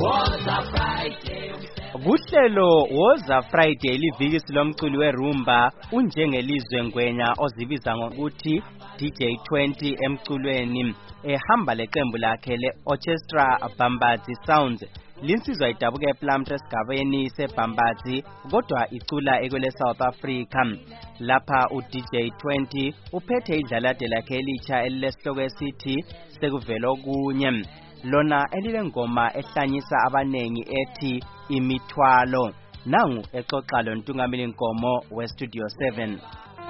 Kuhlelo Woza Friday liviki lomculi weRumba unjengelizwe Ngwenya ozibiza ngokuthi DJ20 emculweni ehamba leqembu lakhe leOrchestra Bambazi Sounds. Linsizwa idabuke ePlumtree esigabeni seBambazi kodwa icula ekwele South Africa. Lapha uDJ20 uphethe idlalade lakhe elitsha elilesihloko esithi sekuvela okunye. Lona elilengoma ehlanyisa abanengi ethi imithwalo. Nangu exoxa lo Ntungamili Nkomo weStudio 7.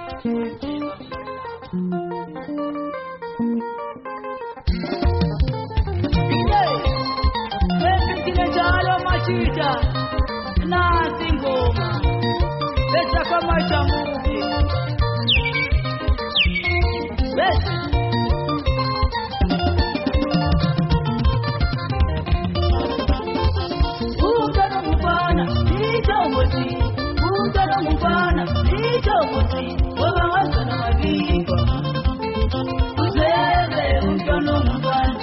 Njalo machita nasi ngoma besa kama chamuki besa ungana mfana itomoti ungana mfana itomoti wabanga na mabiba uzele ungana mfana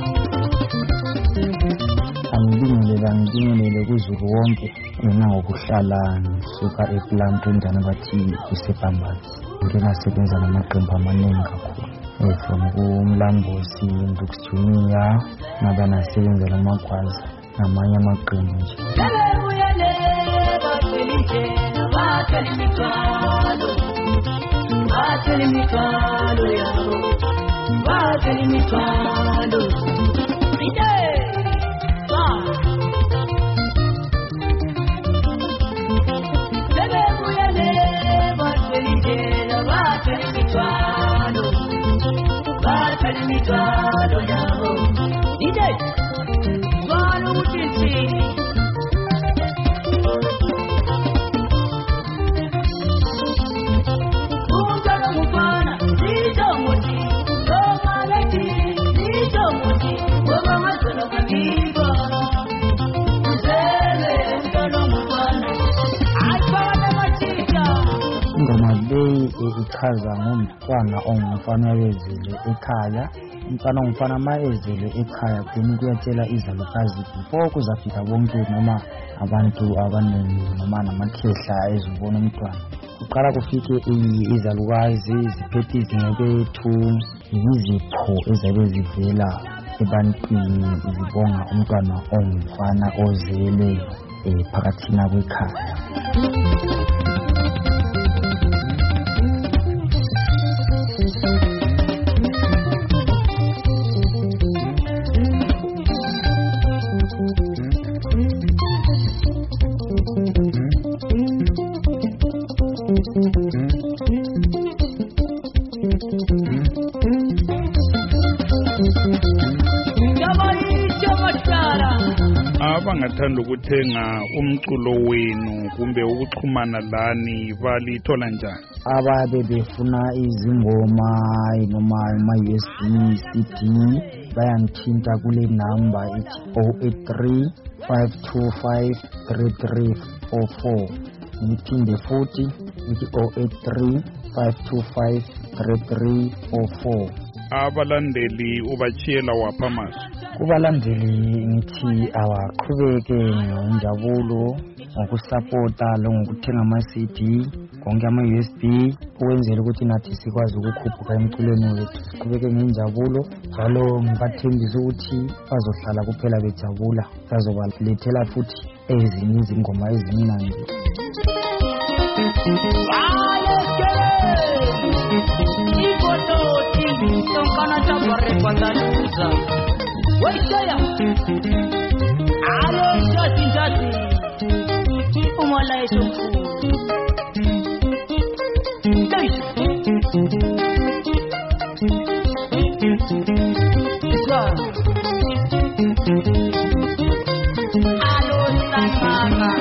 Angibingelele kuzulu wonke ngokuhlala ngisuka ePlumtree endaweni bathi kuseBambazi. Ngisebenza namaqembu amaningi kakhulu from kuMlambosi, Ndukujumiya, nabe nasebenzela amagwazi namanye amaqembu nje. Ichaza ngomfana ongumfana wezile ekhaya. Umfana ongumfana mayezile ekhaya then kuyatshela izalukazi before kuzafika bonke noma abantu abaningi noma namakhehla ezibona umntwana. Uqala kufike izalukazi ziphethe izingebethu izipho ezabe zivela ebantwini zibonga umntwana ongumfana ozele phakathi kwekhaya. Abangathanda ukuthenga umculo wenu kumbe ukuxhumana lani balithola njani? Ababe befuna izingoma noma ama-USB CD bayangithinta kule number ithi 083 525 3344. Ngiphinde futhi ithi 083 525 3344. Abalandeli ubachiyela wapha masu? Kubalandeli ngithi awaqhubeke ngenjabulo ngokusupporta ngokuthenga ama-CD konke ama-USB ukwenzela ukuthi nathi sikwazi ukukhuphuka emculweni wethu siqhubeke ngenjabulo njalo ngibathembisa ukuthi bazohlala kuphela bejabula bazobalethela futhi ezinye izingoma ezimnandi. Waitaya alo njati umala yesu alo sana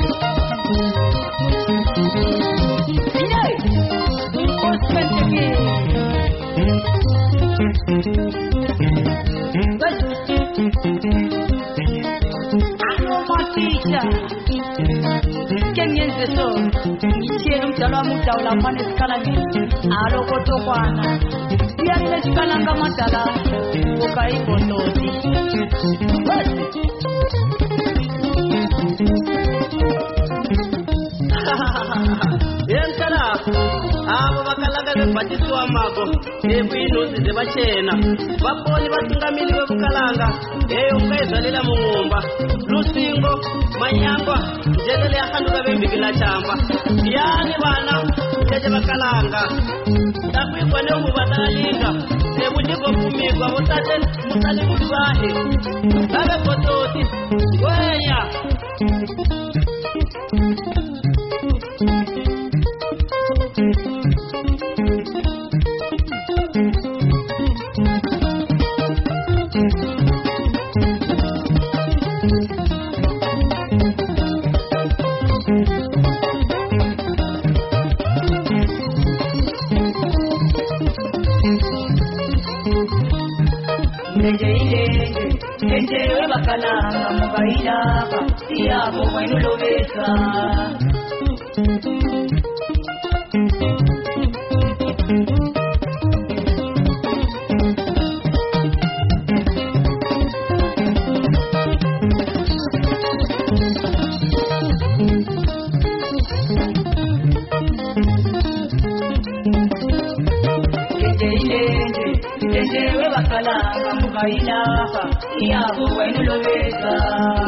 Dalam dalam manis kalani, alo koto kwana, dia ni sekarang kamu dalam, bukai koto di. batisiwa mago ebuyinuzi zebachena vaponi vatungamili vevukalanga eyo mukayizvalela mung'umba lusingo manyangwa njelele yahanduka vembikila chamba yani vana ndece vakalanga takwigwa neuvatalalinga evutikopumigwa votate musali muvahe lave kototi wenya Njenjewe bakalanga mubayilaka siyabo mwenulobesa Njenjewe bakalanga mubayilaka siyabo mwenulobesa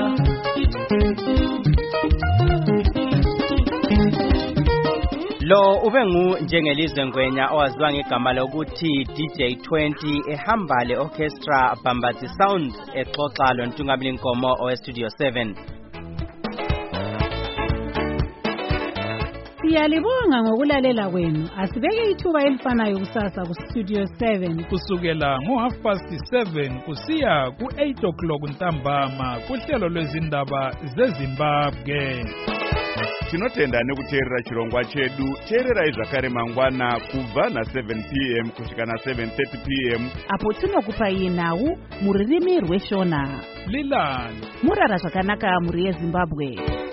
Lo ubengu njengelizwe ngwenya owaziwa ngegama lokuthi DJ20 ehamba le orchestra Bambazi Sound exoxa loNtungabili Nkomo owe Studio 7. Siyalibonga ngokulalela kwenu. Asibeke ithuba elifanayo kusasa ku Studio 7 kusukela ngo7:30 kusiya ku8 ntambama kuhlelo lwezindaba zeZimbabwe. Tinotenda nekuteerera chirongwa chedu. Teerera zvakare mangwana kubva na7 p.m. kusvika na7:30 p.m. apo tinokupai nhau muririmi rweshona. Lilani Murara zvakanaka muri yeZimbabwe.